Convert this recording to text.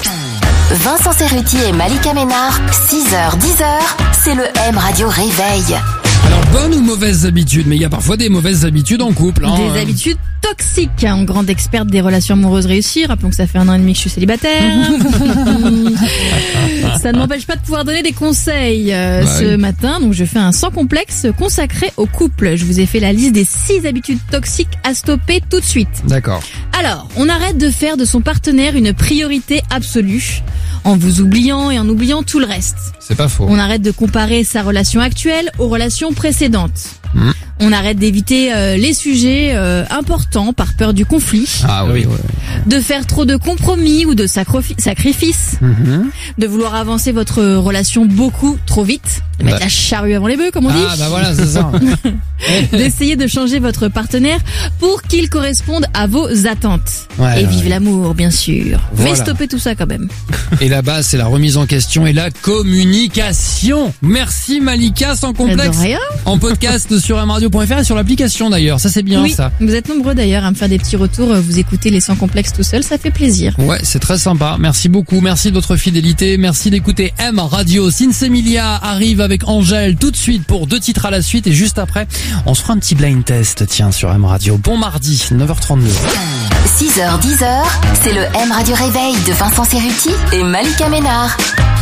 Vincent Cerruti et Malika Ménard, 6h-10h, c'est le M Radio Réveil. Alors, bonnes ou mauvaises habitudes? Mais il y a parfois des mauvaises habitudes en couple. Des habitudes toxiques. En grande experte des relations amoureuses réussies. Rappelons que ça fait 1 an et demi que je suis célibataire. Ça ne m'empêche pas de pouvoir donner des conseils. Ce matin, donc je fais un sans complexe consacré au couple. Je vous ai fait la liste des 6 habitudes toxiques à stopper tout de suite. D'accord. Alors, on arrête de faire de son partenaire une priorité absolue, en vous oubliant et en oubliant tout le reste. C'est pas faux. On arrête de comparer sa relation actuelle aux relations précédentes. On arrête d'éviter les sujets importants par peur du conflit. Ah oui. De faire trop de compromis ou de sacrifices. De vouloir avancer votre relation beaucoup trop vite. De mettre la charrue avant les bœufs, comme on dit. Ah bah voilà, c'est ça. D'essayer de changer votre partenaire pour qu'il corresponde à vos attentes. Et vive l'amour, bien sûr. Voilà. Mais stoppez tout ça quand même. Et la base, c'est la remise en question et la communication. Merci Malika, sans complexe. De rien. En podcast sur mradio.fr et sur l'application d'ailleurs. Ça c'est bien Oui, ça. vous êtes nombreux d'ailleurs à me faire des petits retours. Vous écoutez les sans complexe tout seul, ça fait plaisir. Ouais, c'est très sympa. Merci beaucoup. Merci de votre fidélité. Merci d'écouter M Radio. Sinsemilia arrive avec Angèle tout de suite pour 2 titres à la suite. Et juste après, on se fera un petit blind test, tiens, sur M Radio. Bon mardi, 9h32. 6h-10h, c'est le M Radio Réveil de Vincent Cerruti et Malika Ménard.